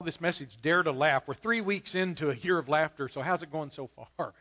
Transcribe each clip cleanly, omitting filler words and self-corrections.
This message, Dare to Laugh. We're 3 weeks into a year of laughter, so how's it going so far?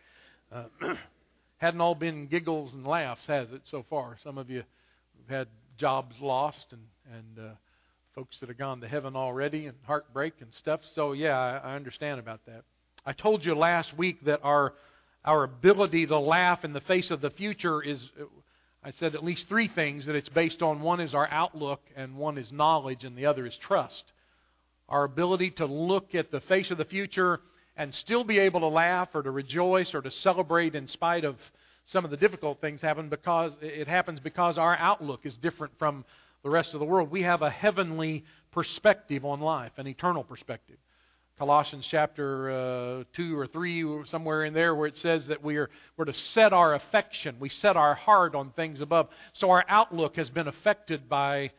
Hadn't all been giggles and laughs, has it, so far? Some of you have had jobs lost and folks that have gone to heaven already and heartbreak and stuff. So, yeah, I understand about that. I told you last week that our ability to laugh in the face of the future is, I said at least three things that it's based on. One is our outlook, and one is knowledge, and the other is trust. Our ability to look at the face of the future and still be able to laugh or to rejoice or to celebrate in spite of some of the difficult things happens because our outlook is different from the rest of the world. We have a heavenly perspective on life, an eternal perspective. Colossians chapter 2 or 3, somewhere in there, where it says that we're to set our affection, we set our heart on things above. So our outlook has been affected by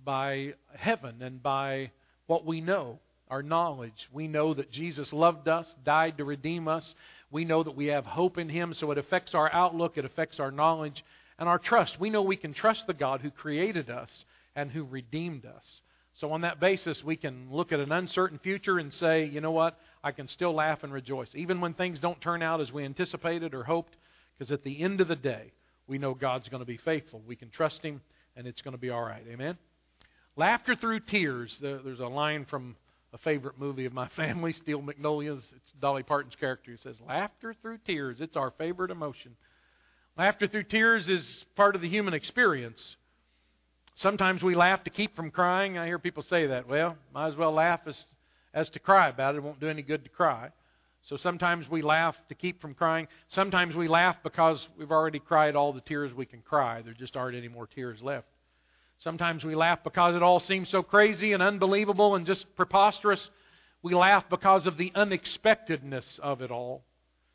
heaven and by what we know, our knowledge. We know that Jesus loved us, died to redeem us. We know that we have hope in Him, so it affects our outlook, it affects our knowledge and our trust. We know we can trust the God who created us and who redeemed us. So on that basis, we can look at an uncertain future and say, you know what, I can still laugh and rejoice, even when things don't turn out as we anticipated or hoped, because at the end of the day, we know God's going to be faithful. We can trust Him, and it's going to be all right. Amen? Laughter through tears. There's a line from a favorite movie of my family, Steel Magnolias. It's Dolly Parton's character who says, laughter through tears. It's our favorite emotion. Laughter through tears is part of the human experience. Sometimes we laugh to keep from crying. I hear people say that. Well, might as well laugh as to cry about it. It won't do any good to cry. So sometimes we laugh to keep from crying. Sometimes we laugh because we've already cried all the tears we can cry. There just aren't any more tears left. Sometimes we laugh because it all seems so crazy and unbelievable and just preposterous. We laugh because of the unexpectedness of it all.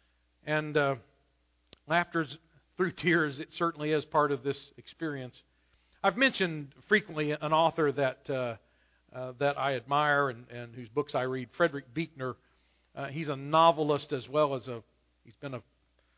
And laughter through tears, it certainly is part of this experience. I've mentioned frequently an author that I admire and whose books I read, Frederick Buechner. He's a novelist as well as he's been a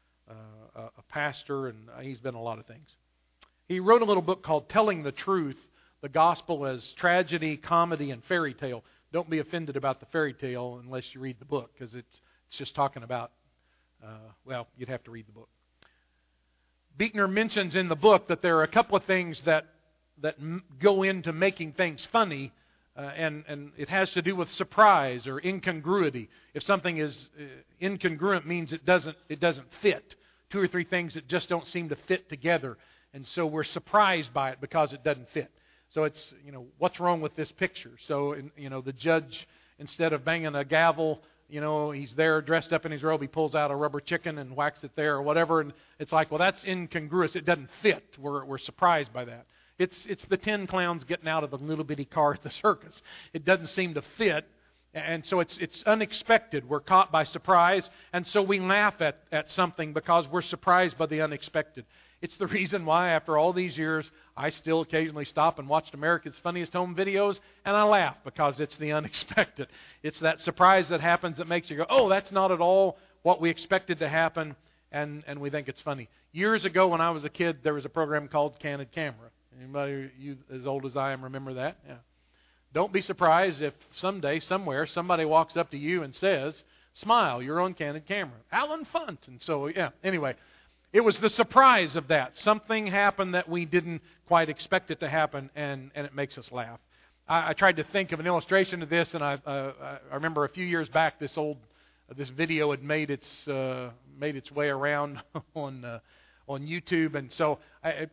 pastor, and he's been a lot of things. He wrote a little book called Telling the Truth, the Gospel as Tragedy, Comedy, and Fairy Tale. Don't be offended about the fairy tale unless you read the book, because it's just talking about, you'd have to read the book. Buechner mentions in the book that there are a couple of things that go into making things funny, and it has to do with surprise or incongruity. If something is incongruent, means it doesn't fit. Two or three things that just don't seem to fit together. And so we're surprised by it because it doesn't fit. So it's, what's wrong with this picture? So, the judge, instead of banging a gavel, he's there dressed up in his robe, he pulls out a rubber chicken and whacks it there or whatever. And it's like, well, that's incongruous. It doesn't fit. We're surprised by that. It's the 10 clowns getting out of a little bitty car at the circus. It doesn't seem to fit. And so it's unexpected. We're caught by surprise. And so we laugh at something because we're surprised by the unexpected. It's the reason why, after all these years, I still occasionally stop and watch America's Funniest Home Videos, and I laugh because it's the unexpected. It's that surprise that happens that makes you go, oh, that's not at all what we expected to happen, and we think it's funny. Years ago, when I was a kid, there was a program called Candid Camera. Anybody, you as old as I am, remember that? Yeah. Don't be surprised if someday, somewhere, somebody walks up to you and says, smile, you're on Candid Camera. Alan Funt. And so, anyway. It was the surprise of that. Something happened that we didn't quite expect it to happen, and it makes us laugh. I tried to think of an illustration of this, and I remember a few years back this video had made its way around on YouTube, and so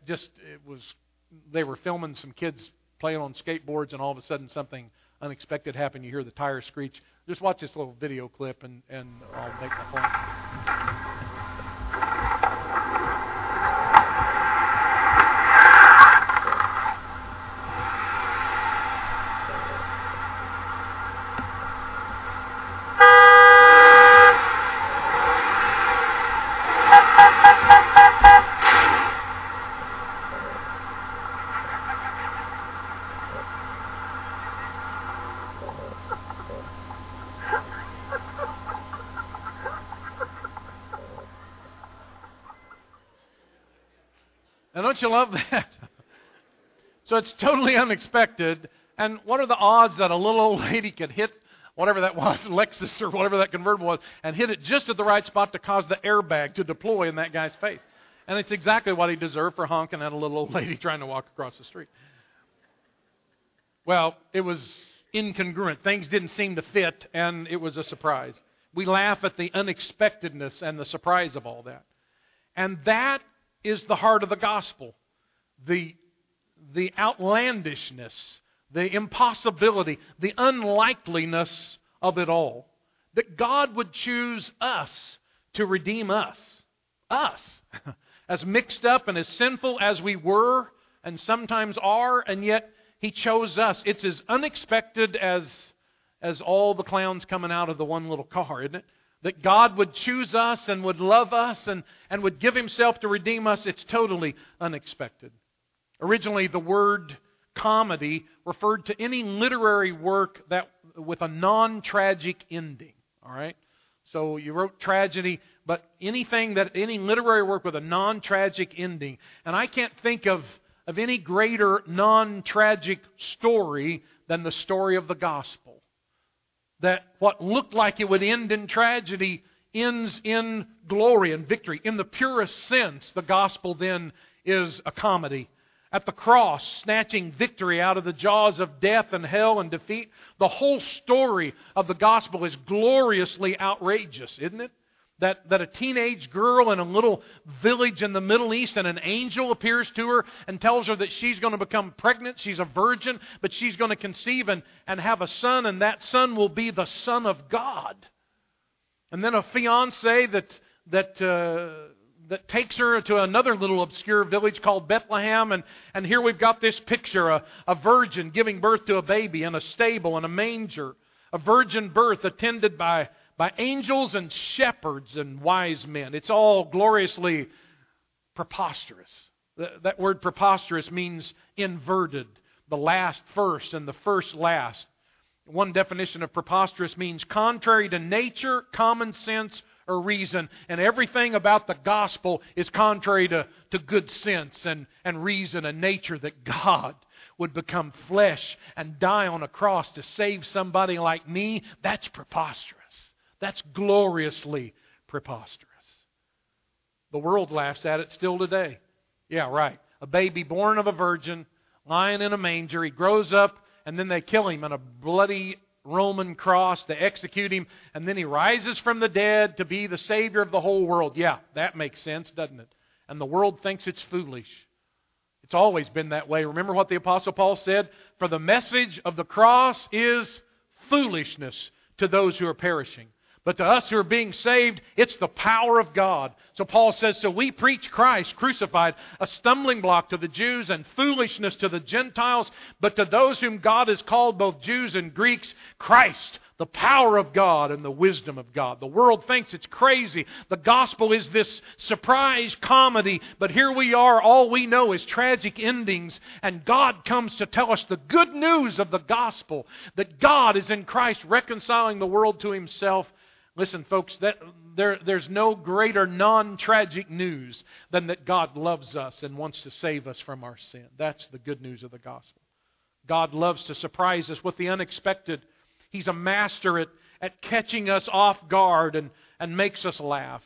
they were filming some kids playing on skateboards, and all of a sudden something unexpected happened. You hear the tires screech. Just watch this little video clip, and I'll make my point. And don't you love that? So it's totally unexpected. And what are the odds that a little old lady could hit whatever that was, Lexus or whatever that convertible was, and hit it just at the right spot to cause the airbag to deploy in that guy's face. And it's exactly what he deserved for honking at a little old lady trying to walk across the street. Well, it was incongruent. Things didn't seem to fit, and it was a surprise. We laugh at the unexpectedness and the surprise of all that. And that is the heart of the gospel. The outlandishness, the impossibility, the unlikeliness of it all. That God would choose us to redeem us. Us. As mixed up and as sinful as we were and sometimes are, and yet He chose us. It's as unexpected as all the clowns coming out of the one little car, isn't it? That God would choose us and would love us and would give Himself to redeem us. It's totally unexpected. Originally, the word comedy referred to any literary work that with a non-tragic ending. All right? So you wrote tragedy, but any literary work with a non-tragic ending. And I can't think of any greater non-tragic story than the story of the gospel. That what looked like it would end in tragedy ends in glory and victory. In the purest sense, the gospel then is a comedy. At the cross, snatching victory out of the jaws of death and hell and defeat, the whole story of the gospel is gloriously outrageous, isn't it? That a teenage girl in a little village in the Middle East, and an angel appears to her and tells her that she's going to become pregnant. She's a virgin, but she's going to conceive and have a son, and that son will be the Son of God. And then a fiancé that takes her to another little obscure village called Bethlehem, and here we've got this picture, a virgin giving birth to a baby in a stable in a manger, a virgin birth attended by angels and shepherds and wise men. It's all gloriously preposterous. That word preposterous means inverted, the last first and the first last. One definition of preposterous means contrary to nature, common sense, or reason, and everything about the gospel is contrary to good sense and reason and nature, that God would become flesh and die on a cross to save somebody like me. That's preposterous. That's gloriously preposterous. The world laughs at it still today. Yeah, right. A baby born of a virgin, lying in a manger. He grows up, and then they kill him on a bloody Roman cross. They execute him, and then He rises from the dead to be the Savior of the whole world. Yeah, that makes sense, doesn't it? And the world thinks it's foolish. It's always been that way. Remember what the Apostle Paul said? For the message of the cross is foolishness to those who are perishing. But to us who are being saved, it's the power of God. So Paul says, so we preach Christ crucified, a stumbling block to the Jews and foolishness to the Gentiles. But to those whom God has called, both Jews and Greeks, Christ, the power of God and the wisdom of God. The world thinks it's crazy. The gospel is this surprise comedy. But here we are, all we know is tragic endings. And God comes to tell us the good news of the gospel. That God is in Christ reconciling the world to Himself. Listen, folks, there's no greater non-tragic news than that God loves us and wants to save us from our sin. That's the good news of the gospel. God loves to surprise us with the unexpected. He's a master at catching us off guard and makes us laugh.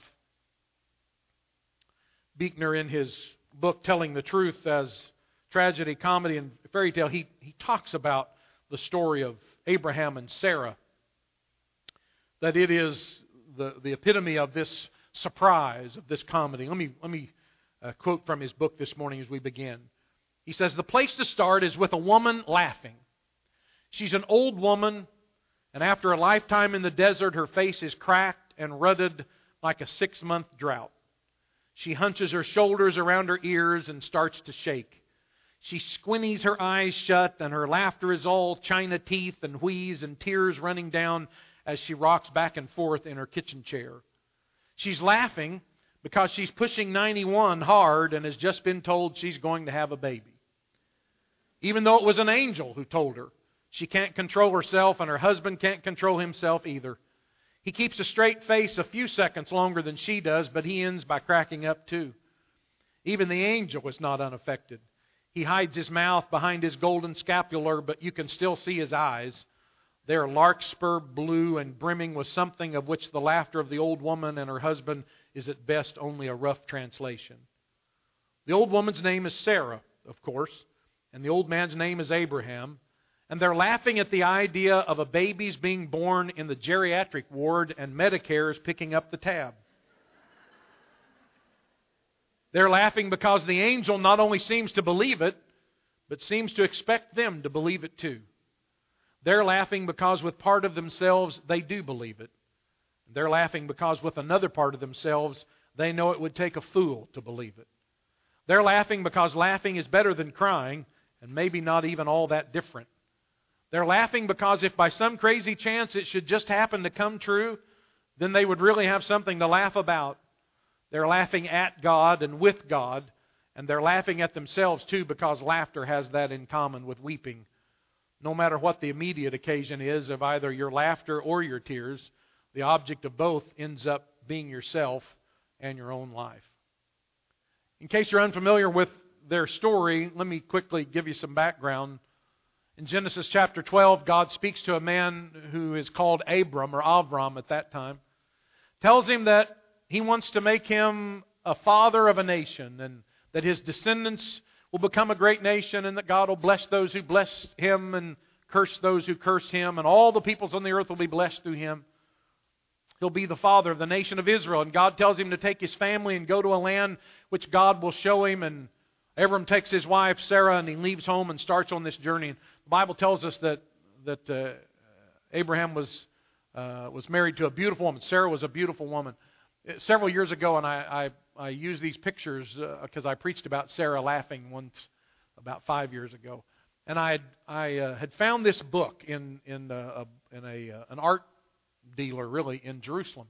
Buechner, in his book Telling the Truth as Tragedy, Comedy, and Fairy Tale, he talks about the story of Abraham and Sarah. That it is the epitome of this surprise, of this comedy. Let me quote from his book this morning as we begin. He says, the place to start is with a woman laughing. She's an old woman, and after a lifetime in the desert, her face is cracked and rutted like a 6-month drought. She hunches her shoulders around her ears and starts to shake. She squinties her eyes shut, and her laughter is all china teeth and wheeze and tears running down as she rocks back and forth in her kitchen chair. She's laughing because she's pushing 91 hard and has just been told she's going to have a baby. Even though it was an angel who told her. She can't control herself, and her husband can't control himself either. He keeps a straight face a few seconds longer than she does, but he ends by cracking up too. Even the angel is not unaffected. He hides his mouth behind his golden scapular, but you can still see his eyes. They are larkspur blue and brimming with something of which the laughter of the old woman and her husband is at best only a rough translation. The old woman's name is Sarah, of course, and the old man's name is Abraham. And they're laughing at the idea of a baby's being born in the geriatric ward and Medicare is picking up the tab. They're laughing because the angel not only seems to believe it, but seems to expect them to believe it too. They're laughing because with part of themselves they do believe it. They're laughing because with another part of themselves they know it would take a fool to believe it. They're laughing because laughing is better than crying and maybe not even all that different. They're laughing because if by some crazy chance it should just happen to come true, then they would really have something to laugh about. They're laughing at God and with God, and they're laughing at themselves too because laughter has that in common with weeping. No matter what the immediate occasion is of either your laughter or your tears, the object of both ends up being yourself and your own life. In case you're unfamiliar with their story, let me quickly give you some background. In Genesis chapter 12, God speaks to a man who is called Abram, or Avram at that time. Tells him that He wants to make him a father of a nation, and that his descendants will become a great nation, and that God will bless those who bless him and curse those who curse him, and all the peoples on the earth will be blessed through him. He'll be the father of the nation of Israel, and God tells him to take his family and go to a land which God will show him, and Abram takes his wife Sarah and he leaves home and starts on this journey. The Bible tells us that Abraham was married to a beautiful woman. Sarah was a beautiful woman. Several years ago, and I used these pictures because I preached about Sarah laughing once about 5 years ago, and I had found this book in an art dealer really in Jerusalem,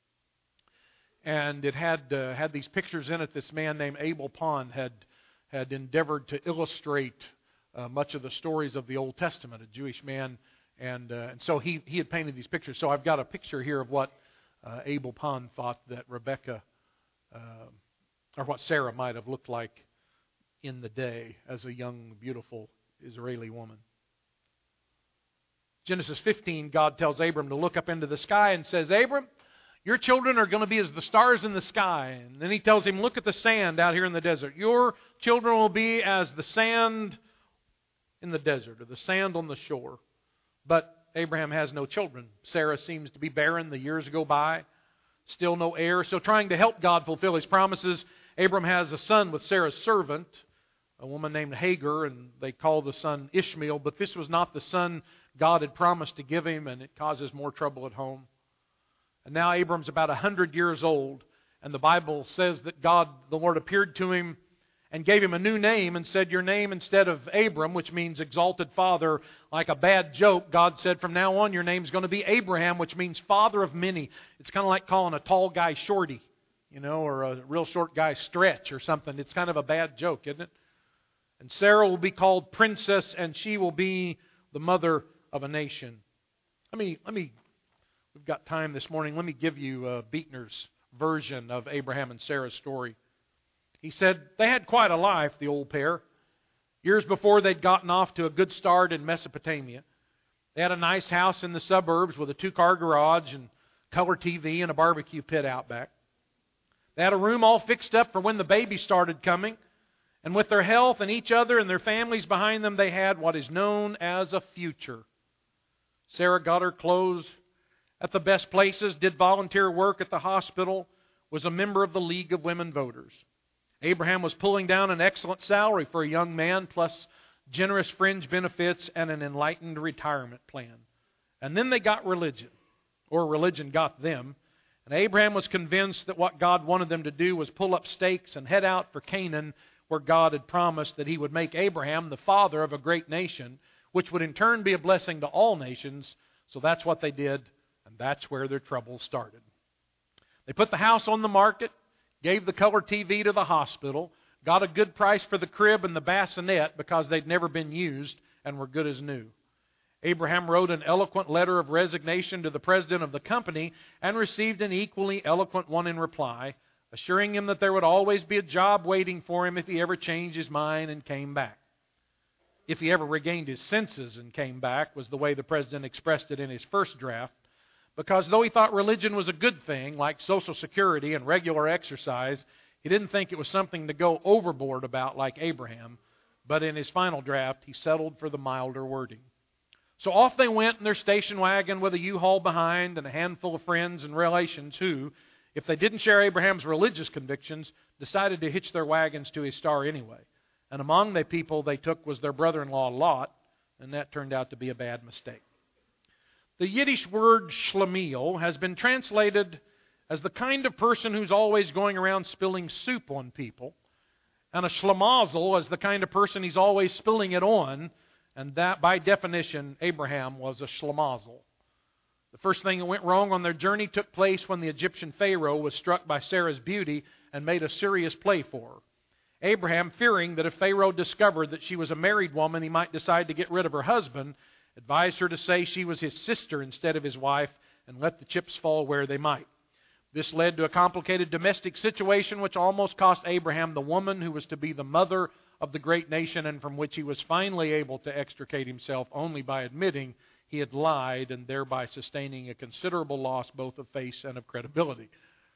and it had these pictures in it. This man named Abel Pond had endeavored to illustrate much of the stories of the Old Testament, a Jewish man, and so he had painted these pictures. So I've got a picture here of what Abel Pond thought that Rebecca, or what Sarah might have looked like in the day as a young, beautiful Israeli woman. Genesis 15, God tells Abram to look up into the sky and says, Abram, your children are going to be as the stars in the sky. And then He tells him, look at the sand out here in the desert. Your children will be as the sand in the desert, or the sand on the shore. But Abraham has no children. Sarah seems to be barren. The years go by. Still no heir. So trying to help God fulfill His promises, Abram has a son with Sarah's servant, a woman named Hagar, and they call the son Ishmael. But this was not the son God had promised to give him, and it causes more trouble at home. And now Abram's about 100 years old, and the Bible says that God, the Lord, appeared to him and gave him a new name and said, your name instead of Abram, which means exalted father, like a bad joke, God said, from now on your name's going to be Abraham, which means father of many. It's kind of like calling a tall guy Shorty, or a real short guy Stretch or something. It's kind of a bad joke, isn't it? And Sarah will be called princess, and she will be the mother of a nation. We've got time this morning. Let me give you Beetner's version of Abraham and Sarah's story. He said, they had quite a life, the old pair. Years before they'd gotten off to a good start in Mesopotamia. They had a nice house in the suburbs with a 2-car garage and color TV and a barbecue pit out back. They had a room all fixed up for when the baby started coming. And with their health and each other and their families behind them, they had what is known as a future. Sarah got her clothes at the best places, did volunteer work at the hospital, was a member of the League of Women Voters. Abraham was pulling down an excellent salary for a young man, plus generous fringe benefits and an enlightened retirement plan. And then they got religion, or religion got them. And Abraham was convinced that what God wanted them to do was pull up stakes and head out for Canaan, where God had promised that He would make Abraham the father of a great nation, which would in turn be a blessing to all nations. So that's what they did, and that's where their troubles started. They put the house on the market, gave the color TV to the hospital, got a good price for the crib and the bassinet because they'd never been used and were good as new. Abraham wrote an eloquent letter of resignation to the president of the company and received an equally eloquent one in reply, assuring him that there would always be a job waiting for him if he ever changed his mind and came back. if he ever regained his senses and came back, was the way the president expressed it in his first draft. Because though he thought religion was a good thing, like Social Security and regular exercise, he didn't think it was something to go overboard about like Abraham. But in his final draft, he settled for the milder wording. So off they went in their station wagon with a U-Haul behind and a handful of friends and relations who, if they didn't share Abraham's religious convictions, decided to hitch their wagons to his star anyway. And among the people they took was their brother-in-law Lot, and that turned out to be a bad mistake. The Yiddish word schlemiel has been translated as the kind of person who's always going around spilling soup on people, and a schlemazel as the kind of person he's always spilling it on, and that, by definition, Abraham was a schlemazel. The first thing that went wrong on their journey took place when the Egyptian Pharaoh was struck by Sarah's beauty and made a serious play for her. Abraham, fearing that if Pharaoh discovered that she was a married woman, he might decide to get rid of her husband, advised her to say she was his sister instead of his wife and let the chips fall where they might. This led to a complicated domestic situation which almost cost Abraham the woman who was to be the mother of the great nation and from which he was finally able to extricate himself only by admitting he had lied and thereby sustaining a considerable loss both of face and of credibility.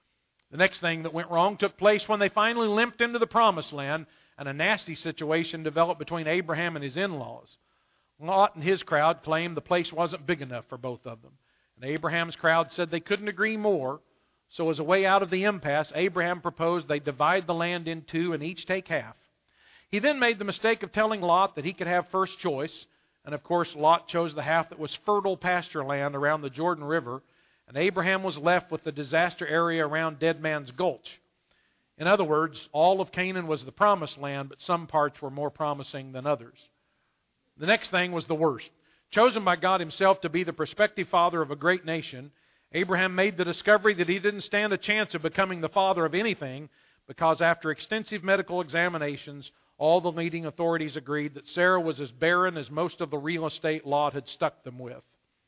The next thing that went wrong took place when they finally limped into the promised land and a nasty situation developed between Abraham and his in-laws. Lot and his crowd claimed the place wasn't big enough for both of them. And Abraham's crowd said they couldn't agree more. So as a way out of the impasse, Abraham proposed they divide the land in two and each take half. He then made the mistake of telling Lot that he could have first choice. And of course, Lot chose the half that was fertile pasture land around the Jordan River. And Abraham was left with the disaster area around Dead Man's Gulch. In other words, all of Canaan was the promised land, but some parts were more promising than others. The next thing was the worst. Chosen by God himself to be the prospective father of a great nation, Abraham made the discovery that he didn't stand a chance of becoming the father of anything because after extensive medical examinations, all the leading authorities agreed that Sarah was as barren as most of the real estate Lot had stuck them with.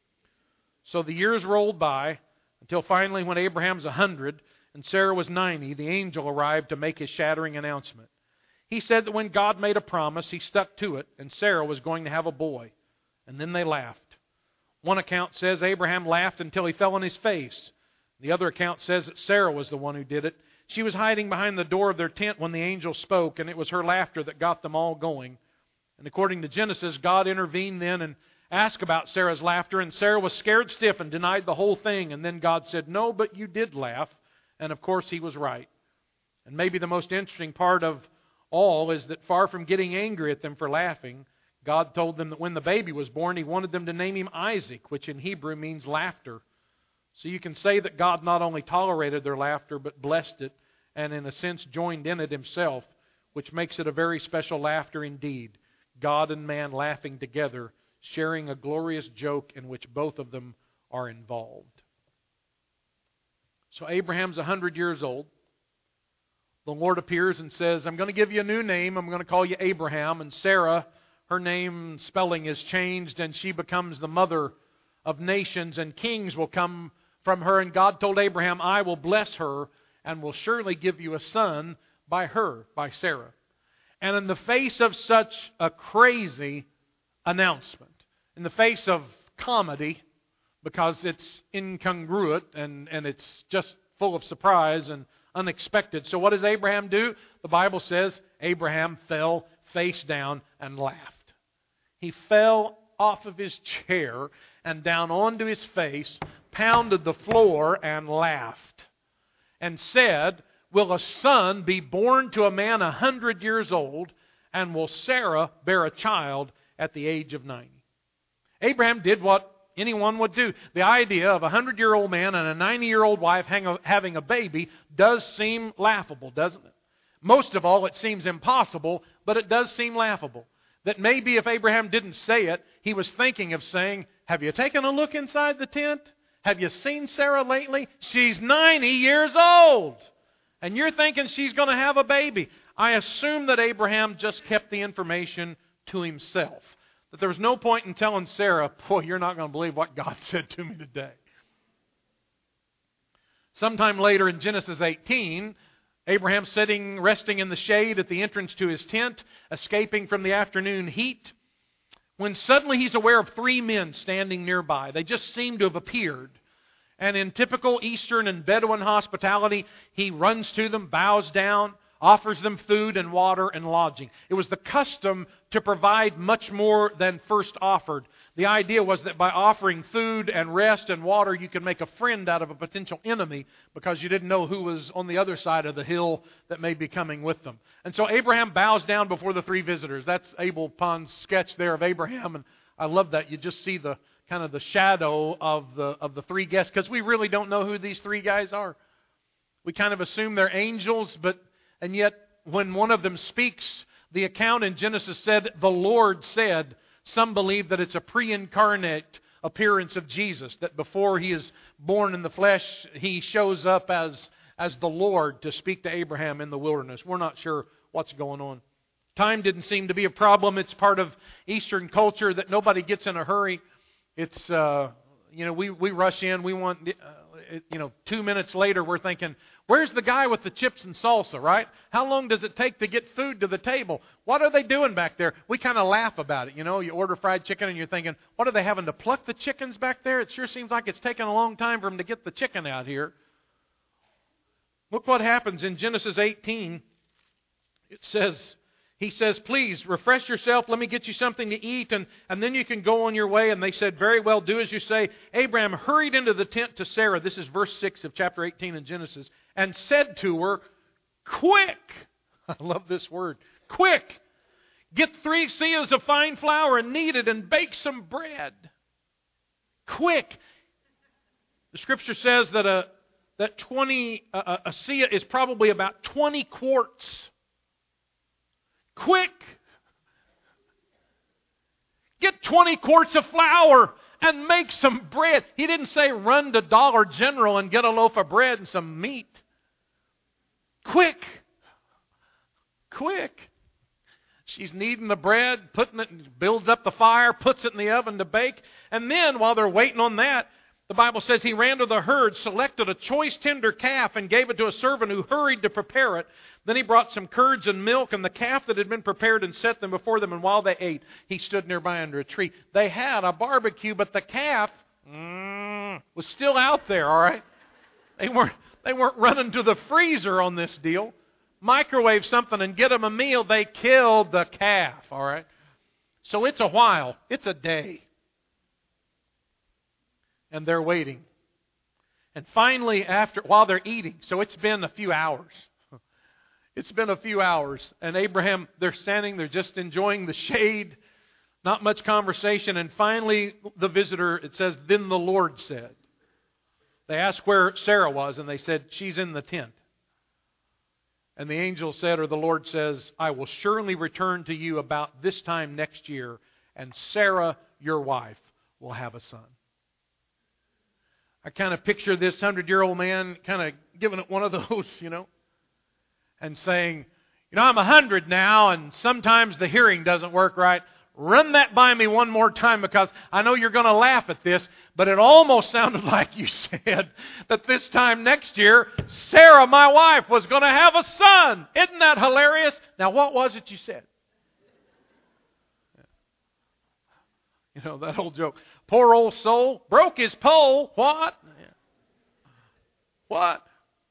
So the years rolled by until finally when Abraham's 100 and Sarah was 90, the angel arrived to make his shattering announcement. He said that when God made a promise, he stuck to it, and Sarah was going to have a boy. And then they laughed. One account says Abraham laughed until he fell on his face. The other account says that Sarah was the one who did it. She was hiding behind the door of their tent when the angel spoke, and it was her laughter that got them all going. And according to Genesis, God intervened then and asked about Sarah's laughter, and Sarah was scared stiff and denied the whole thing. And then God said, "No, but you did laugh." And of course he was right. And maybe the most interesting part of all is that far from getting angry at them for laughing, God told them that when the baby was born, He wanted them to name him Isaac, which in Hebrew means laughter. So you can say that God not only tolerated their laughter, but blessed it, and in a sense joined in it Himself, which makes it a very special laughter indeed. God and man laughing together, sharing a glorious joke in which both of them are involved. So Abraham's 100 years old. The Lord appears and says, "I'm going to give you a new name. I'm going to call you Abraham." And Sarah, her name spelling is changed, and she becomes the mother of nations, and kings will come from her. And God told Abraham, "I will bless her and will surely give you a son by her," by Sarah. And in the face of such a crazy announcement, in the face of comedy, because it's incongruent and it's just full of surprise and unexpected. So what does Abraham do? The Bible says Abraham fell face down and laughed. He fell off of his chair and down onto his face, pounded the floor and laughed, and said, "Will a son be born to a man 100 years old, and will Sarah bear a child at the age of 90?" Abraham did what anyone would do. The idea of a 100-year-old man and a 90-year-old wife having a baby does seem laughable, doesn't it? Most of all, it seems impossible, but it does seem laughable. That maybe if Abraham didn't say it, he was thinking of saying, "Have you taken a look inside the tent? Have you seen Sarah lately? She's 90 years old. And you're thinking she's going to have a baby." I assume that Abraham just kept the information to himself. That there was no point in telling Sarah, "Boy, you're not going to believe what God said to me today." Sometime later in Genesis 18, Abraham's resting in the shade at the entrance to his tent, escaping from the afternoon heat. when suddenly he's aware of 3 men standing nearby. They just seem to have appeared. And in typical Eastern and Bedouin hospitality, he runs to them, bows down, offers them food and water and lodging. It was the custom to provide much more than first offered. The idea was that by offering food and rest and water, you could make a friend out of a potential enemy because you didn't know who was on the other side of the hill that may be coming with them. And so Abraham bows down before the 3 visitors. That's Abel Pond's sketch there of Abraham, and I love that. You just see the kind of the shadow of the 3 guests, because we really don't know who these 3 guys are. We kind of assume they're angels, and yet when one of them speaks, the account in Genesis said, the Lord said. Some believe that it's a pre-incarnate appearance of Jesus, that before He is born in the flesh, He shows up as the Lord to speak to Abraham in the wilderness. We're not sure what's going on. Time didn't seem to be a problem. It's part of Eastern culture that nobody gets in a hurry. It's, we rush in. We want, 2 minutes later we're thinking, where's the guy with the chips and salsa, right? How long does it take to get food to the table? What are they doing back there? We kind of laugh about it. You order fried chicken and you're thinking, what are they having to pluck the chickens back there? It sure seems like it's taking a long time for them to get the chicken out here. Look what happens in Genesis 18. It says, He says, please refresh yourself. Let me get you something to eat, and then you can go on your way. And they said, very well, do as you say. Abraham hurried into the tent to Sarah. This is verse 6 of chapter 18 in Genesis. And said to her, quick. I love this word. Quick. Get 3 seahs of fine flour and knead it and bake some bread. Quick. The Scripture says that a seah is probably about 20 quarts. Quick! Get 20 quarts of flour and make some bread. He didn't say run to Dollar General and get a loaf of bread and some meat. Quick! Quick! She's kneading the bread, putting it, builds up the fire, puts it in the oven to bake. And then, while they're waiting on that, the Bible says he ran to the herd, selected a choice tender calf, and gave it to a servant who hurried to prepare it. Then he brought some curds and milk and the calf that had been prepared and set them before them. And while they ate, he stood nearby under a tree. They had a barbecue, but the calf was still out there, all right? They weren't running to the freezer on this deal. Microwave something and get them a meal. They killed the calf, all right? So it's a while. It's a day. And they're waiting. And finally, while they're eating, so it's been a few hours. It's been a few hours. And Abraham, they're standing, they're just enjoying the shade. Not much conversation. And finally, the visitor, it says, then the Lord said. They asked where Sarah was, and they said, she's in the tent. And the angel said, or the Lord says, I will surely return to you about this time next year, and Sarah, your wife, will have a son. I kind of picture this 100-year-old man kind of giving it one of those, and saying, I'm 100 now, and sometimes the hearing doesn't work right. Run that by me one more time, because I know you're going to laugh at this, but it almost sounded like you said that this time next year, Sarah, my wife, was going to have a son. Isn't that hilarious? Now, what was it you said? That old joke. Poor old soul broke his pole. What? What?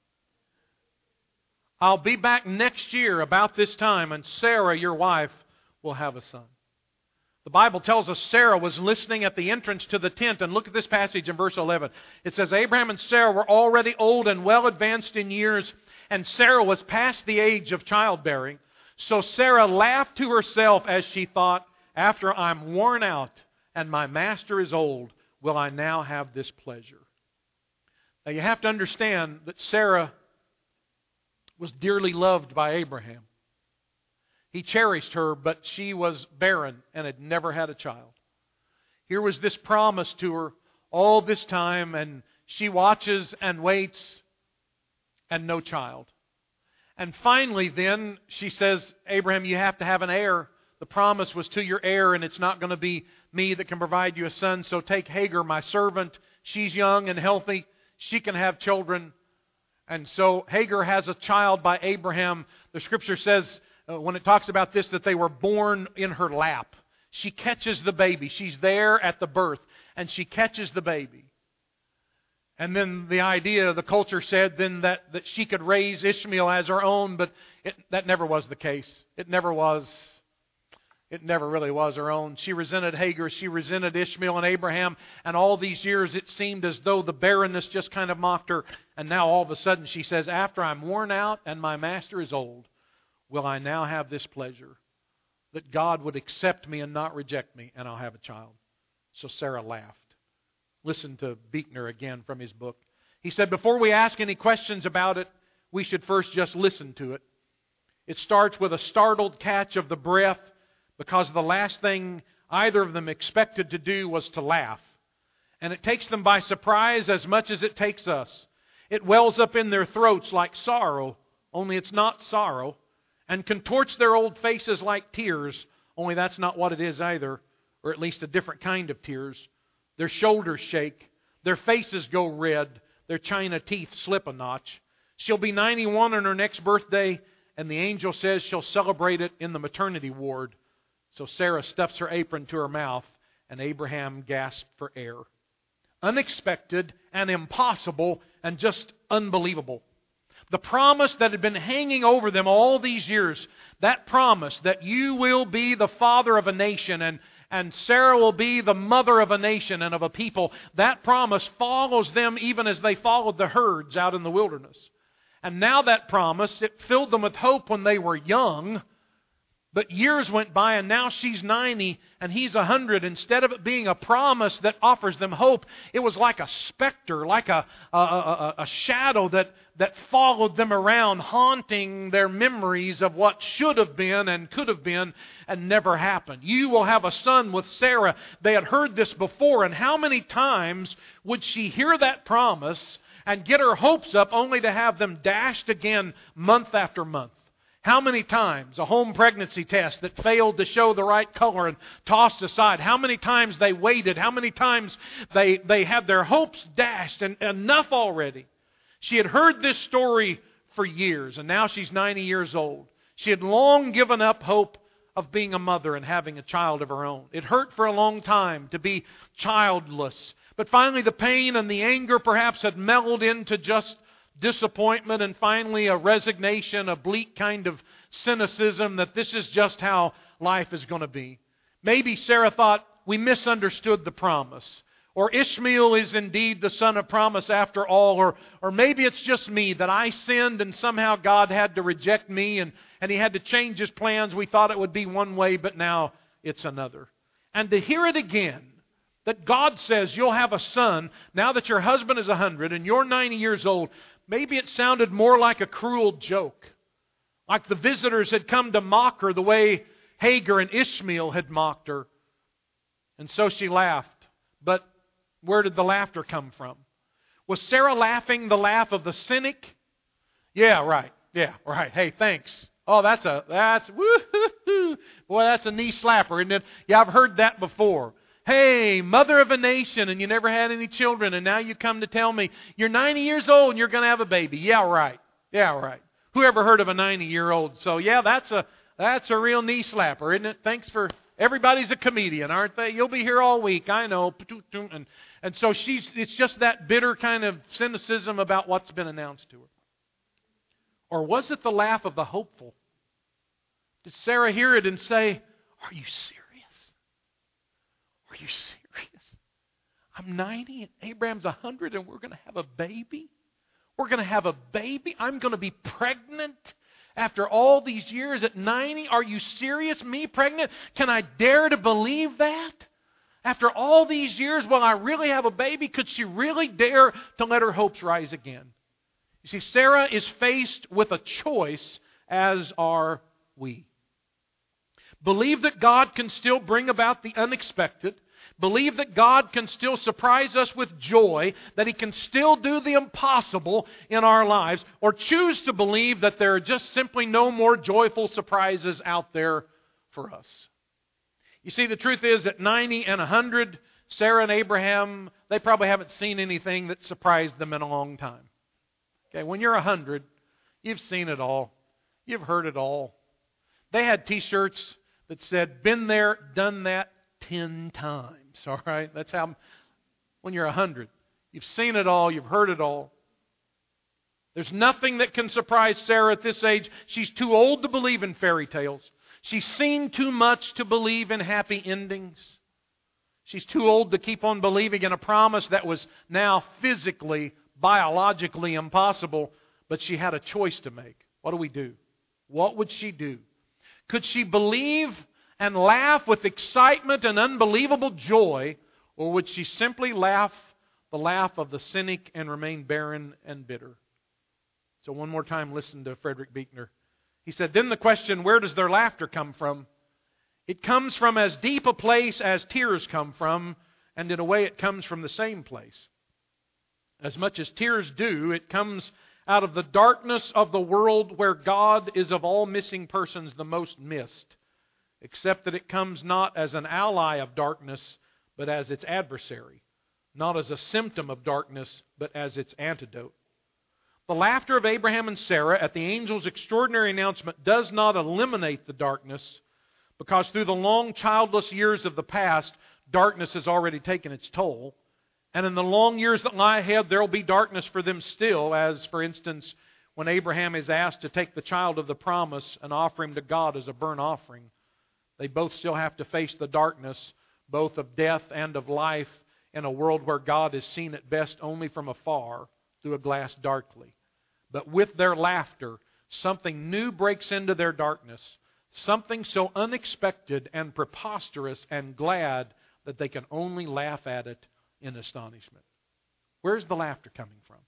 I'll be back next year about this time, and Sarah, your wife, will have a son. The Bible tells us Sarah was listening at the entrance to the tent. And look at this passage in verse 11. It says, Abraham and Sarah were already old and well advanced in years, and Sarah was past the age of childbearing. So Sarah laughed to herself as she thought, after I'm worn out and my master is old, will I now have this pleasure? Now you have to understand that Sarah was dearly loved by Abraham. He cherished her, but she was barren and had never had a child. Here was this promise to her all this time, and she watches and waits, and no child. And finally then, she says, Abraham, you have to have an heir. The promise was to your heir, and it's not going to be me that can provide you a son. So take Hagar, my servant. She's young and healthy. She can have children. And so Hagar has a child by Abraham. The Scripture says, when it talks about this, that they were born in her lap. She catches the baby. She's there at the birth, and she catches the baby. And then the idea, the culture said then that she could raise Ishmael as her own, but that never was the case. It never was. It never really was her own. She resented Hagar, she resented Ishmael and Abraham, and all these years it seemed as though the barrenness just kind of mocked her. And now all of a sudden she says, after I'm worn out and my master is old, will I now have this pleasure? That God would accept me and not reject me, and I'll have a child. So Sarah laughed. Listen to Buechner again from his book. He said, before we ask any questions about it, we should first just listen to it. It starts with a startled catch of the breath, because the last thing either of them expected to do was to laugh. And it takes them by surprise as much as it takes us. It wells up in their throats like sorrow, only it's not sorrow, and contorts their old faces like tears, only that's not what it is either, or at least a different kind of tears. Their shoulders shake, their faces go red, their china teeth slip a notch. She'll be 91 on her next birthday, and the angel says she'll celebrate it in the maternity ward. So Sarah stuffs her apron to her mouth, and Abraham gasped for air. Unexpected and impossible and just unbelievable. The promise that had been hanging over them all these years, that promise that you will be the father of a nation and Sarah will be the mother of a nation and of a people, that promise follows them even as they followed the herds out in the wilderness. And now that promise, it filled them with hope when they were young. But years went by and now she's 90 and he's 100. Instead of it being a promise that offers them hope, it was like a specter, like a shadow that followed them around, haunting their memories of what should have been and could have been and never happened. You will have a son with Sarah. They had heard this before, and how many times would she hear that promise and get her hopes up only to have them dashed again month after month? How many times a home pregnancy test that failed to show the right color and tossed aside? How many times they waited? How many times they had their hopes dashed? And enough already. She had heard this story for years, and now she's 90 years old. She had long given up hope of being a mother and having a child of her own. It hurt for a long time to be childless. But finally the pain and the anger perhaps had mellowed into just disappointment and finally a resignation, a bleak kind of cynicism that this is just how life is going to be. Maybe Sarah thought, we misunderstood the promise. Or Ishmael is indeed the son of promise after all. Or maybe it's just me, that I sinned and somehow God had to reject me and He had to change His plans. We thought it would be one way, but now it's another. And to hear it again, that God says you'll have a son now that your husband is 100 and you're 90 years old, maybe it sounded more like a cruel joke. Like the visitors had come to mock her the way Hagar and Ishmael had mocked her. And so she laughed. But where did the laughter come from? Was Sarah laughing the laugh of the cynic? Yeah, right. Yeah, right. Hey, thanks. Oh, that's woo-hoo-hoo. Boy, that's a knee slapper, isn't it? Yeah, I've heard that before. Hey, mother of a nation, and you never had any children, and now you come to tell me you're 90 years old and you're going to have a baby. Yeah, right. Yeah, right. Who ever heard of a 90-year-old? So, yeah, that's a real knee slapper, isn't it? Thanks for... Everybody's a comedian, aren't they? You'll be here all week, I know. And so it's just that bitter kind of cynicism about what's been announced to her. Or was it the laugh of the hopeful? Did Sarah hear it and say, are you serious? Are you serious? I'm 90 and Abraham's 100 and we're going to have a baby? We're going to have a baby? I'm going to be pregnant? After all these years at 90, are you serious? Me pregnant? Can I dare to believe that? After all these years, will I really have a baby? Could she really dare to let her hopes rise again? You see, Sarah is faced with a choice, as are we. Believe that God can still bring about the unexpected. Believe that God can still surprise us with joy, that He can still do the impossible in our lives, or choose to believe that there are just simply no more joyful surprises out there for us. You see, the truth is at 90 and 100, Sarah and Abraham, they probably haven't seen anything that surprised them in a long time. Okay, when you're 100, you've seen it all. You've heard it all. They had T-shirts that said, been there, done that 10 times. All right? That's how, when you're 100. You've seen it all, you've heard it all. There's nothing that can surprise Sarah at this age. She's too old to believe in fairy tales. She's seen too much to believe in happy endings. She's too old to keep on believing in a promise that was now physically, biologically impossible, but she had a choice to make. What do? What would she do? Could she believe and laugh with excitement and unbelievable joy, or would she simply laugh the laugh of the cynic and remain barren and bitter? So one more time, listen to Frederick Buechner. He said, then the question, where does their laughter come from? It comes from as deep a place as tears come from, and in a way it comes from the same place. As much as tears do, it comes out of the darkness of the world where God is of all missing persons the most missed, except that it comes not as an ally of darkness, but as its adversary, not as a symptom of darkness, but as its antidote. The laughter of Abraham and Sarah at the angel's extraordinary announcement does not eliminate the darkness, because through the long childless years of the past, darkness has already taken its toll. And in the long years that lie ahead, there will be darkness for them still, as, for instance, when Abraham is asked to take the child of the promise and offer him to God as a burnt offering. They both still have to face the darkness, both of death and of life, in a world where God is seen at best only from afar, through a glass darkly. But with their laughter, something new breaks into their darkness, something so unexpected and preposterous and glad that they can only laugh at it in astonishment. Where's the laughter coming from?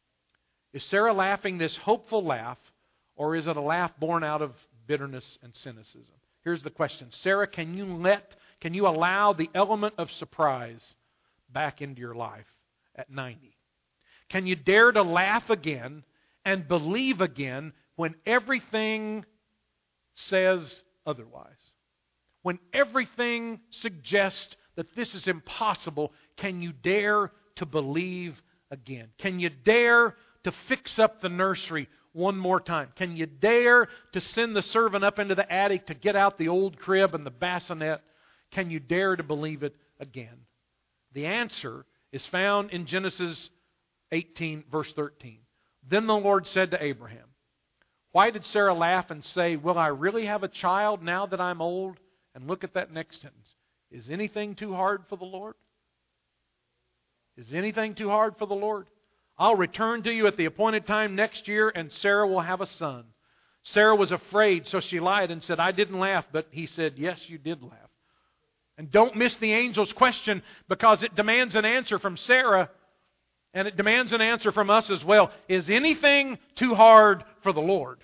Is Sarah laughing this hopeful laugh, or is it a laugh born out of bitterness and cynicism? Here's the question. Sarah, can you allow the element of surprise back into your life at 90? Can you dare to laugh again and believe again when everything says otherwise? When everything suggests that this is impossible, can you dare to believe again? Can you dare to fix up the nursery one more time? Can you dare to send the servant up into the attic to get out the old crib and the bassinet? Can you dare to believe it again? The answer is found in Genesis 18, verse 13. Then the Lord said to Abraham, why did Sarah laugh and say, will I really have a child now that I'm old? And look at that next sentence. Is anything too hard for the Lord? Is anything too hard for the Lord? I'll return to you at the appointed time next year, and Sarah will have a son. Sarah was afraid, so she lied and said, I didn't laugh. But he said, yes, you did laugh. And don't miss the angel's question, because it demands an answer from Sarah, and it demands an answer from us as well. Is anything too hard for the Lord?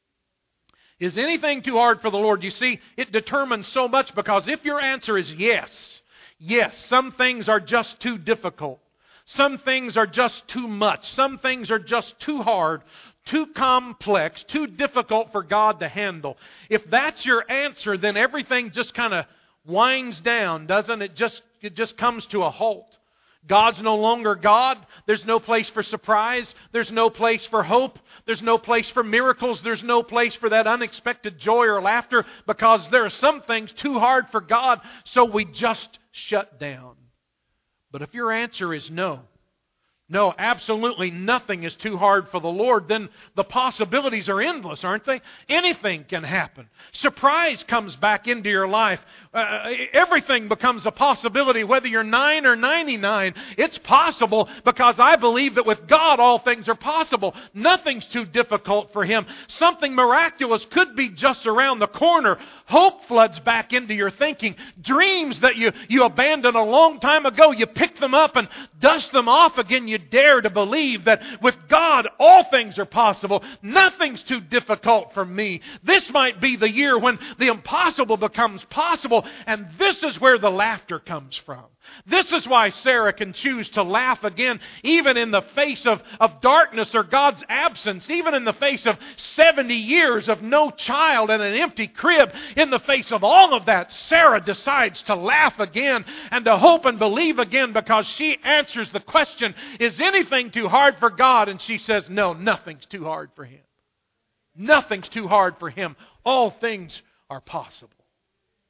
Is anything too hard for the Lord? You see, it determines so much, because if your answer is yes, some things are just too difficult. Some things are just too much. Some things are just too hard, too complex, too difficult for God to handle. If that's your answer, then everything just kind of winds down, doesn't it? It just comes to a halt. God's no longer God. There's no place for surprise. There's no place for hope. There's no place for miracles. There's no place for that unexpected joy or laughter, because there are some things too hard for God, so we just shut down. But if your answer is no, absolutely nothing is too hard for the Lord, then the possibilities are endless, aren't they? Anything can happen. Surprise comes back into your life. Everything becomes a possibility, whether you're 9 or 99. It's possible, because I believe that with God all things are possible. Nothing's too difficult for Him. Something miraculous could be just around the corner. Hope floods back into your thinking. Dreams that you abandoned a long time ago, you pick them up and dust them off again. You dare to believe that with God all things are possible. Nothing's too difficult for me. This might be the year when the impossible becomes possible, and this is where the laughter comes from. This is why Sarah can choose to laugh again, even in the face of darkness or God's absence, even in the face of 70 years of no child and an empty crib. In the face of all of that, Sarah decides to laugh again and to hope and believe again, because she answers the question, is anything too hard for God? And she says, no, nothing's too hard for Him. Nothing's too hard for Him. All things are possible.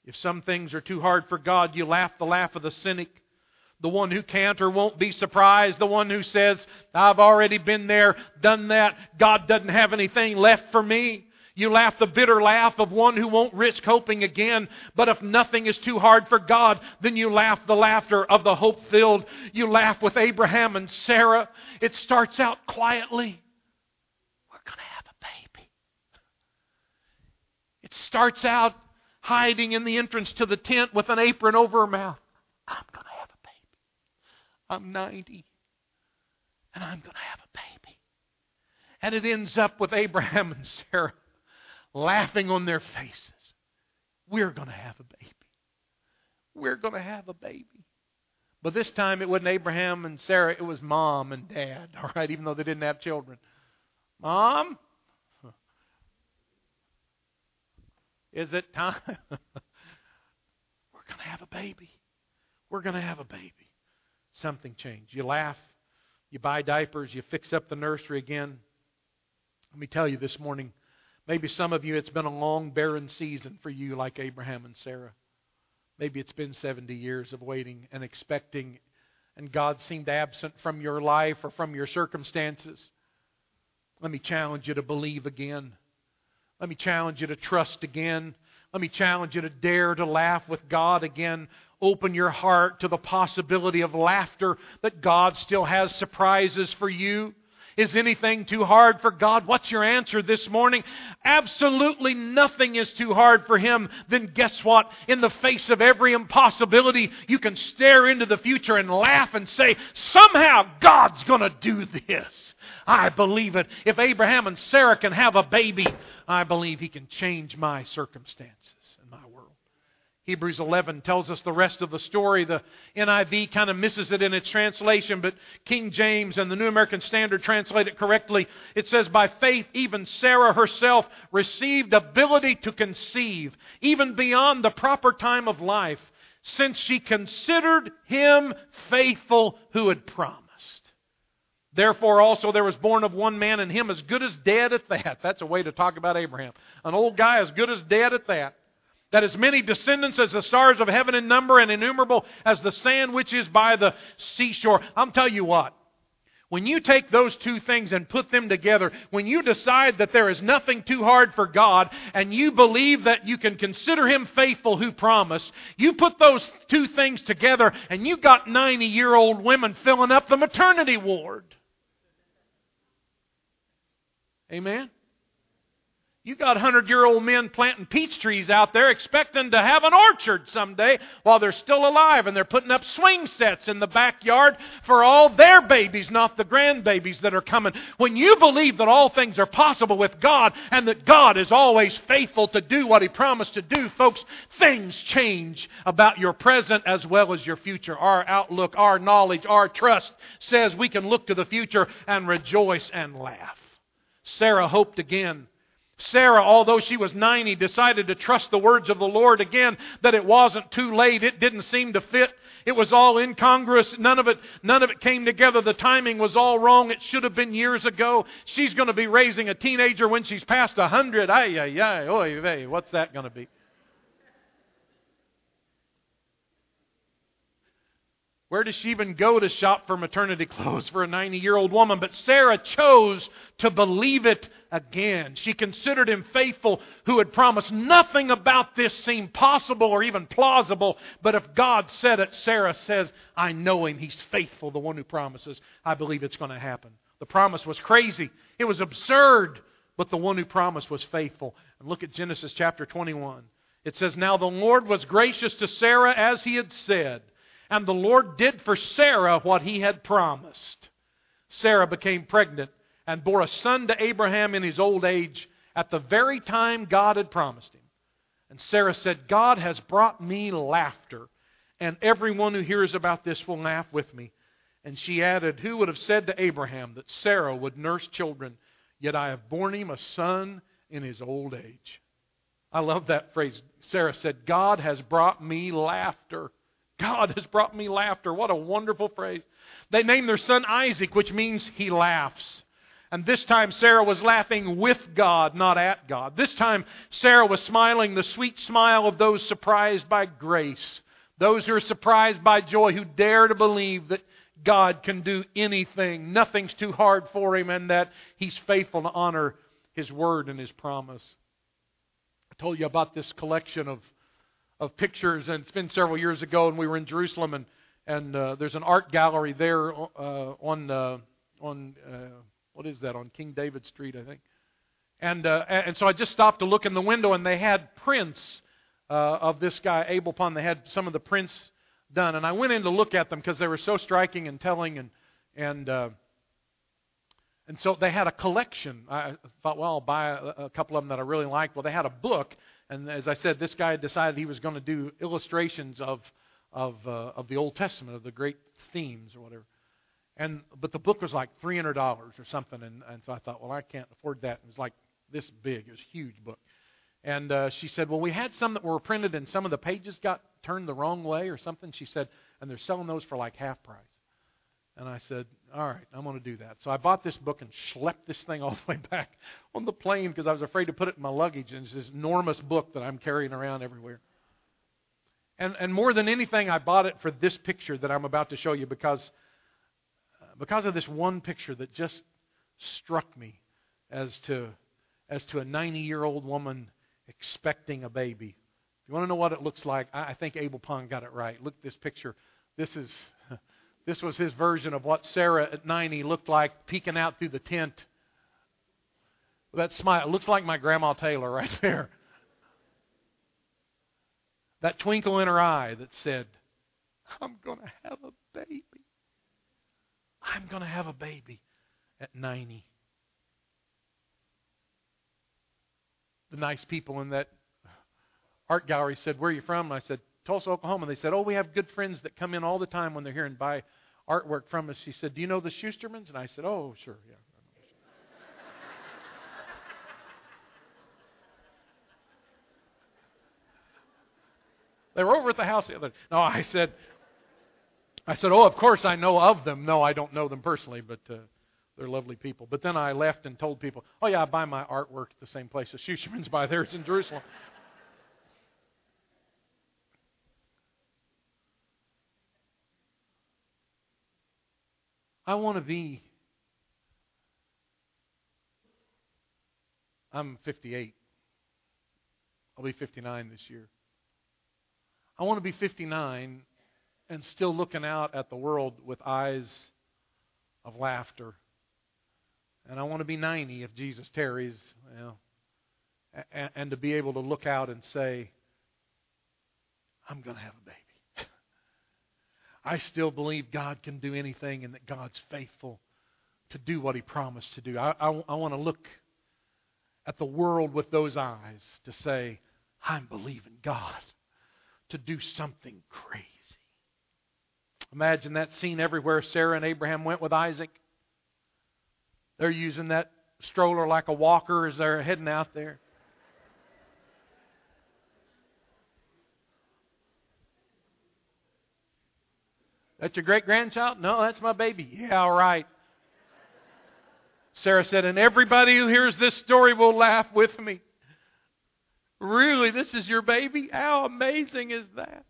If some things are too hard for God, you laugh the laugh of the cynic. The one who can't or won't be surprised. The one who says, I've already been there, done that. God doesn't have anything left for me. You laugh the bitter laugh of one who won't risk hoping again. But if nothing is too hard for God, then you laugh the laughter of the hope-filled. You laugh with Abraham and Sarah. It starts out quietly. We're going to have a baby. It starts out hiding in the entrance to the tent with an apron over her mouth. I'm going to have a baby. I'm 90. And I'm going to have a baby. And it ends up with Abraham and Sarah laughing on their faces. We're going to have a baby. We're going to have a baby. But this time it wasn't Abraham and Sarah, it was Mom and Dad, all right, even though they didn't have children. Mom? Is it time? We're going to have a baby. We're going to have a baby. Something changed. You laugh. You buy diapers. You fix up the nursery again. Let me tell you this morning, maybe some of you, it's been a long, barren season for you like Abraham and Sarah. Maybe it's been 70 years of waiting and expecting, and God seemed absent from your life or from your circumstances. Let me challenge you to believe again. Let me challenge you to trust again. Let me challenge you to dare to laugh with God again. Open your heart to the possibility of laughter, that God still has surprises for you. Is anything too hard for God? What's your answer this morning? Absolutely nothing is too hard for Him. Then guess what? In the face of every impossibility, you can stare into the future and laugh and say, somehow God's going to do this. I believe it. If Abraham and Sarah can have a baby, I believe He can change my circumstances and my world. Hebrews 11 tells us the rest of the story. The NIV kind of misses it in its translation, but King James and the New American Standard translate it correctly. It says, by faith, even Sarah herself received ability to conceive, even beyond the proper time of life, since she considered Him faithful who had promised. Therefore also there was born of one man, and him as good as dead at that. That's a way to talk about Abraham. An old guy as good as dead at that. That as many descendants as the stars of heaven in number, and innumerable as the sand which is by the seashore. I'll tell you what. When you take those two things and put them together, when you decide that there is nothing too hard for God, and you believe that you can consider Him faithful who promised, you put those two things together and you got 90-year-old women filling up the maternity ward. Amen? You got 100-year-old men planting peach trees out there expecting to have an orchard someday while they're still alive, and they're putting up swing sets in the backyard for all their babies, not the grandbabies that are coming. When you believe that all things are possible with God and that God is always faithful to do what He promised to do, folks, things change about your present as well as your future. Our outlook, our knowledge, our trust says we can look to the future and rejoice and laugh. Sarah hoped again. Sarah, although she was 90, decided to trust the words of the Lord again, that it wasn't too late. It didn't seem to fit. It was all incongruous. None of it came together. The timing was all wrong. It should have been years ago. She's going to be raising a teenager when she's past 100. Ay, ay, ay, oy vey. What's that going to be? Where does she even go to shop for maternity clothes for a 90-year-old woman? But Sarah chose to believe it again. She considered Him faithful who had promised. Nothing about this seemed possible or even plausible. But if God said it, Sarah says, I know Him. He's faithful, the one who promises. I believe it's going to happen. The promise was crazy. It was absurd. But the one who promised was faithful. And look at Genesis chapter 21. It says, now the Lord was gracious to Sarah as He had said. And the Lord did for Sarah what He had promised. Sarah became pregnant and bore a son to Abraham in his old age at the very time God had promised him. And Sarah said, God has brought me laughter, and everyone who hears about this will laugh with me. And she added, who would have said to Abraham that Sarah would nurse children? Yet I have borne him a son in his old age. I love that phrase. Sarah said, God has brought me laughter. God has brought me laughter. What a wonderful phrase. They named their son Isaac, which means he laughs. And this time Sarah was laughing with God, not at God. This time Sarah was smiling the sweet smile of those surprised by grace. Those who are surprised by joy, who dare to believe that God can do anything. Nothing's too hard for Him, and that He's faithful to honor His word and His promise. I told you about this collection of pictures, and it's been several years ago, and we were in Jerusalem, and there's an art gallery there on what is that, on King David Street, I think. And so I just stopped to look in the window, and they had prints of this guy, Abel Pond. They had some of the prints done, and I went in to look at them because they were so striking and telling, and so they had a collection. I thought, well, I'll buy a couple of them that I really liked. Well, they had a book, and as I said, this guy decided he was going to do illustrations of the Old Testament, of the great themes or whatever. But the book was like $300 or something, and so I thought, well, I can't afford that. It was like this big. It was a huge book. And she said, well, we had some that were printed and some of the pages got turned the wrong way or something. She said, and they're selling those for like half price. And I said, all right, I'm going to do that. So I bought this book and schlepped this thing all the way back on the plane because I was afraid to put it in my luggage. And it's this enormous book that I'm carrying around everywhere. And more than anything, I bought it for this picture that I'm about to show you because of this one picture that just struck me as to a 90-year-old woman expecting a baby. If you want to know what it looks like, I think Abel Pond got it right. Look at this picture. This was his version of what Sarah at 90 looked like peeking out through the tent. That smile, it looks like my Grandma Taylor right there. That twinkle in her eye that said, I'm going to have a baby. I'm going to have a baby at 90. The nice people in that art gallery said, where are you from? And I said, Tulsa, Oklahoma. And they said, oh, we have good friends that come in all the time when they're here and buy artwork from us. She said, do you know the Schustermans? And I said, oh, sure, yeah. They were over at the house the other day. No, I said, oh, of course I know of them. No, I don't know them personally, but they're lovely people. But then I left and told people, oh yeah, I buy my artwork at the same place as Schusterman's buy theirs in Jerusalem. I want to be... I'm 58. I'll be 59 this year. I want to be 59 and still looking out at the world with eyes of laughter. And I want to be 90 if Jesus tarries, and to be able to look out and say, I'm going to have a baby. I still believe God can do anything and that God's faithful to do what He promised to do. I want to look at the world with those eyes to say, I'm believing God to do something crazy. Imagine that scene everywhere Sarah and Abraham went with Isaac. They're using that stroller like a walker as they're heading out there. That's your great-grandchild? No, that's my baby. Yeah, all right. Sarah said, and everybody who hears this story will laugh with me. Really, this is your baby? How amazing is that?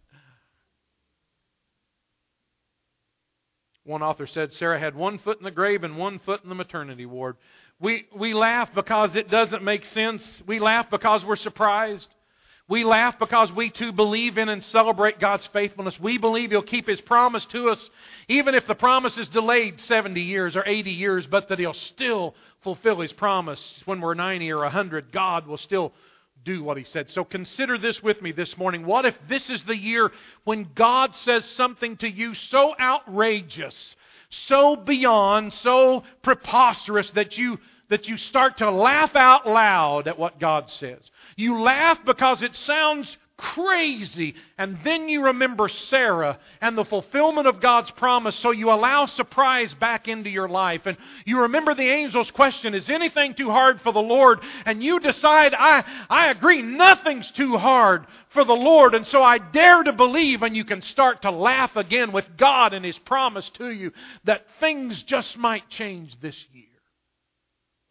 One author said Sarah had one foot in the grave and one foot in the maternity ward. We laugh because it doesn't make sense. We laugh because we're surprised. We laugh because we too believe in and celebrate God's faithfulness. We believe He'll keep His promise to us, even if the promise is delayed 70 years or 80 years, but that He'll still fulfill His promise. When we're 90 or 100, God will still do what He said. So consider this with me this morning. What if this is the year when God says something to you so outrageous, so beyond, so preposterous that you start to laugh out loud at what God says? You laugh because it sounds crazy, and then you remember Sarah and the fulfillment of God's promise, so you allow surprise back into your life. And you remember the angel's question, is anything too hard for the Lord? And you decide, I agree, nothing's too hard for the Lord, and so I dare to believe, and you can start to laugh again with God and His promise to you that things just might change this year.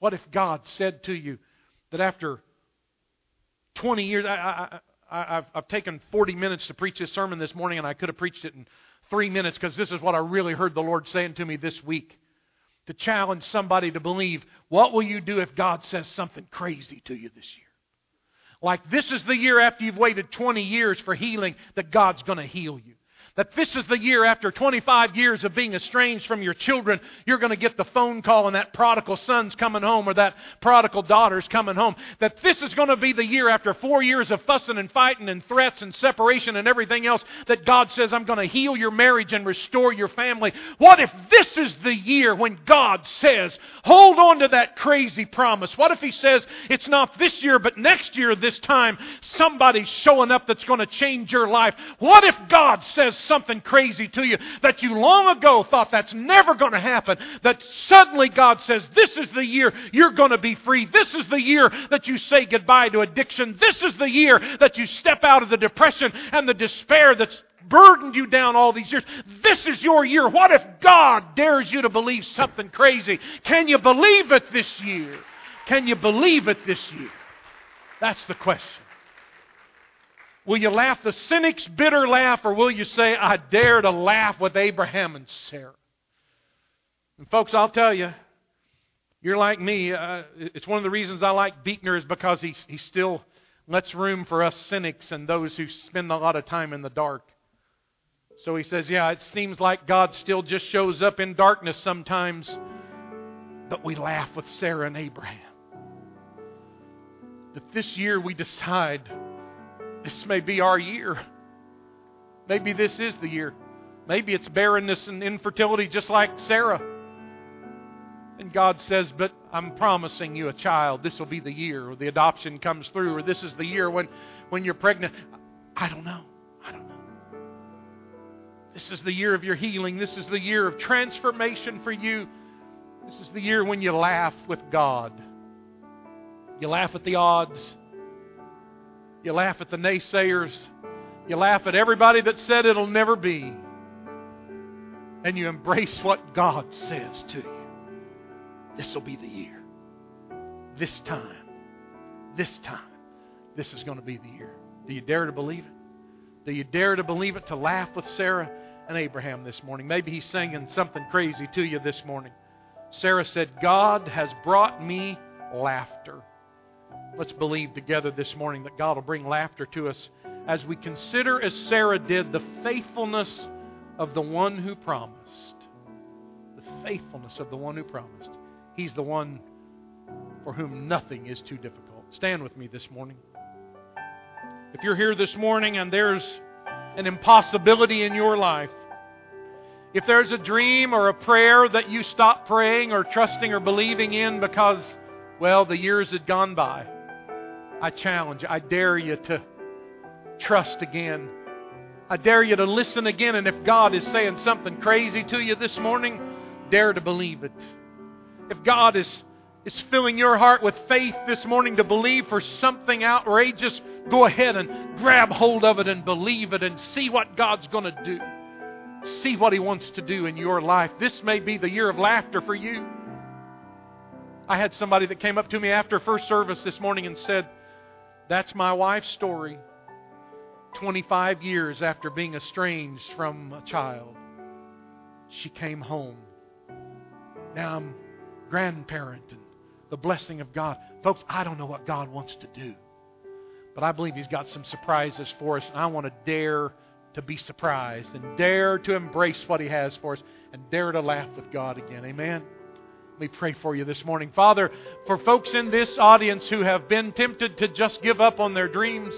What if God said to you that after 20 years, I've taken 40 minutes to preach this sermon this morning, and I could have preached it in 3 minutes because this is what I really heard the Lord saying to me this week. To challenge somebody to believe, what will you do if God says something crazy to you this year? Like this is the year after you've waited 20 years for healing that God's going to heal you. That this is the year after 25 years of being estranged from your children, you're going to get the phone call and that prodigal son's coming home or that prodigal daughter's coming home. That this is going to be the year after 4 years of fussing and fighting and threats and separation and everything else that God says, I'm going to heal your marriage and restore your family. What if this is the year when God says, hold on to that crazy promise? What if He says, it's not this year but next year this time somebody's showing up that's going to change your life? What if God says something crazy to you that you long ago thought that's never going to happen, that suddenly God says, this is the year you're going to be free. This is the year that you say goodbye to addiction. This is the year that you step out of the depression and the despair that's burdened you down all these years. This is your year. What if God dares you to believe something crazy? Can you believe it this year? Can you believe it this year? That's the question. Will you laugh the cynic's bitter laugh, or will you say, I dare to laugh with Abraham and Sarah? And folks, I'll tell you, you're like me. It's one of the reasons I like Buechner is because he still lets room for us cynics and those who spend a lot of time in the dark. So he says, yeah, it seems like God still just shows up in darkness sometimes, but we laugh with Sarah and Abraham. That this year we decide this may be our year. Maybe this is the year. Maybe it's barrenness and infertility just like Sarah. And God says, but I'm promising you a child. This will be the year. Or the adoption comes through. Or this is the year when you're pregnant. I don't know. This is the year of your healing. This is the year of transformation for you. This is the year when you laugh with God. You laugh at the odds. You laugh at the naysayers. You laugh at everybody that said it'll never be. And you embrace what God says to you. This will be the year. This time. This is going to be the year. Do you dare to believe it? Do you dare to believe it, to laugh with Sarah and Abraham this morning? Maybe he's singing something crazy to you this morning. Sarah said, God has brought me laughter. Let's believe together this morning that God will bring laughter to us as we consider, as Sarah did, the faithfulness of the one who promised. The faithfulness of the one who promised. He's the one for whom nothing is too difficult. Stand with me this morning. If you're here this morning and there's an impossibility in your life, if there's a dream or a prayer that you stopped praying or trusting or believing in because, well, the years had gone by, I challenge you, I dare you to trust again. I dare you to listen again. And if God is saying something crazy to you this morning, dare to believe it. If God is filling your heart with faith this morning to believe for something outrageous, go ahead and grab hold of it and believe it and see what God's going to do. See what He wants to do in your life. This may be the year of laughter for you. I had somebody that came up to me after first service this morning and said, that's my wife's story. 25 years after being estranged from a child, she came home. Now I'm grandparent and the blessing of God. Folks, I don't know what God wants to do, but I believe He's got some surprises for us, and I want to dare to be surprised and dare to embrace what He has for us and dare to laugh with God again. Amen? Let me pray for you this morning. Father, for folks in this audience who have been tempted to just give up on their dreams,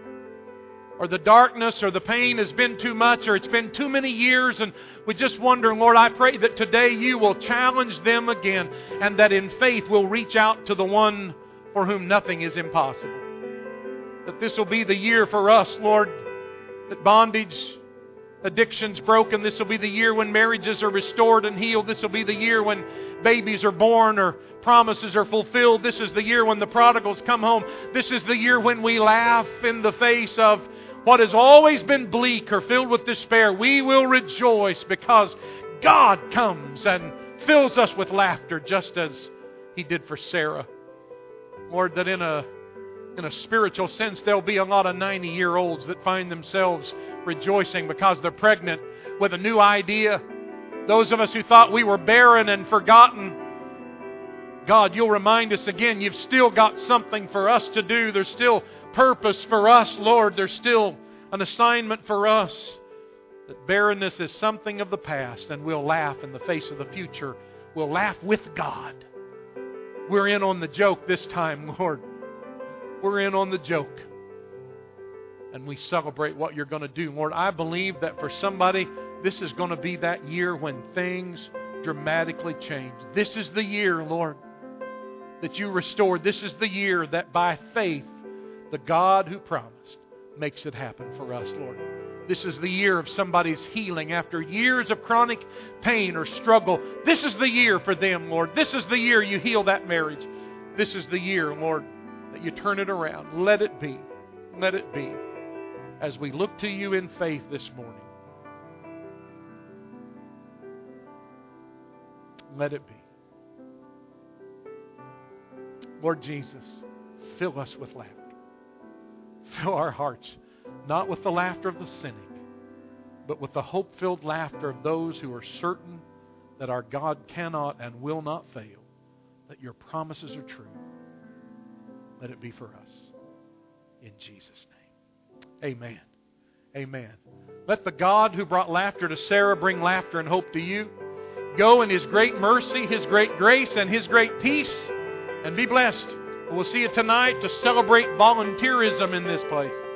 or the darkness or the pain has been too much, or it's been too many years, and we're just wondering, Lord, I pray that today You will challenge them again, and that in faith we'll reach out to the one for whom nothing is impossible. That this will be the year for us, Lord, that bondage, addiction's broken. This will be the year when marriages are restored and healed. This will be the year when babies are born or promises are fulfilled. This is the year when the prodigals come home. This is the year when we laugh in the face of what has always been bleak or filled with despair. We will rejoice because God comes and fills us with laughter, just as He did for Sarah. Lord, that in a spiritual sense, there'll be a lot of 90-year-olds that find themselves rejoicing because they're pregnant with a new idea. Those of us who thought we were barren and forgotten, God, you'll remind us again, you've still got something for us to do. There's still purpose for us, Lord. There's still an assignment for us. That barrenness is something of the past, and we'll laugh in the face of the future. We'll laugh with God. We're in on the joke this time, Lord. We're in on the joke. And we celebrate what you're going to do. Lord, I believe that for somebody, this is going to be that year when things dramatically change. This is the year, Lord, that you restored. This is the year that by faith, the God who promised makes it happen for us, Lord. This is the year of somebody's healing after years of chronic pain or struggle. This is the year for them, Lord. This is the year you heal that marriage. This is the year, Lord, that you turn it around. Let it be. Let it be. As we look to you in faith this morning. Let it be. Lord Jesus, fill us with laughter. Fill our hearts, not with the laughter of the cynic, but with the hope-filled laughter of those who are certain that our God cannot and will not fail, that your promises are true. Let it be for us. In Jesus' name. Amen. Amen. Let the God who brought laughter to Sarah bring laughter and hope to you. Go in His great mercy, His great grace, and His great peace, and be blessed. We'll see you tonight to celebrate volunteerism in this place.